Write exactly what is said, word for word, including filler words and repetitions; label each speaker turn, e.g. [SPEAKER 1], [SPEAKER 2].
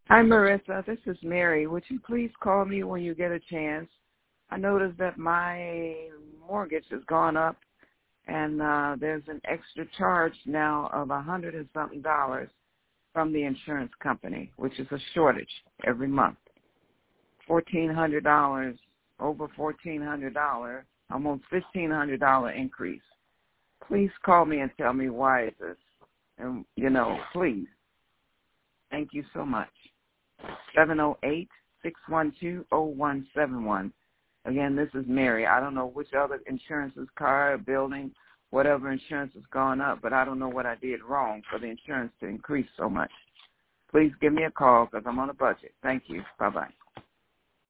[SPEAKER 1] Hi, Marissa. This is Mary. Would you please call me when you get a chance? I noticed that my mortgage has gone up, and uh, there's an extra charge now of a hundred and something dollars from the insurance company, which is a shortage every month. Fourteen hundred dollars, over fourteen hundred dollars, almost fifteen hundred dollar increase. Please call me and tell me why is this, and you know, please. Thank you so much. seven oh eight, six one two, oh one seven one. Again, this is Mary. I don't know which other insurances, car, building, whatever insurance has gone up, but I don't know what I did wrong for the insurance to increase so much. Please give me a call because I'm on a budget. Thank you. Bye-bye.